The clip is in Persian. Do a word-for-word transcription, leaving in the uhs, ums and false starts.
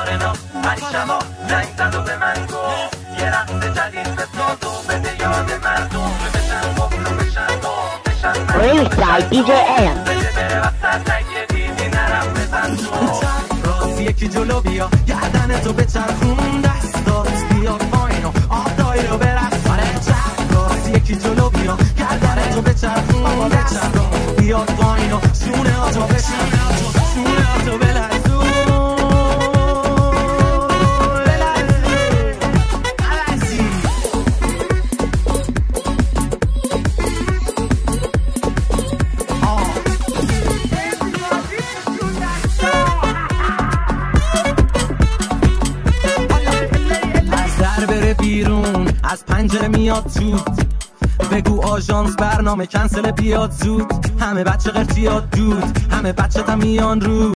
no هریشبا زنگ زد و به من گفت یه رقص جدید به تو بده یاد مردم بشن بابونو بشن تو بشن Remix by دی جی Alan. بده بره وسط اگه دیدی نرم بزن تو راستی یکی جلو بیا گردن تو بچرخون دستات بیا پایین و آدایی رو برس راستی یکی جلو بیا گردن تو بچرخون دستات بیا پایین و شونه ها تو بشن شونه ها تو بلرزون بیرون از پنجره میاد تو بگو آژانس برنامه کنسل بیاد زود همه بچه قرتیات دود همه بچه تا میان رو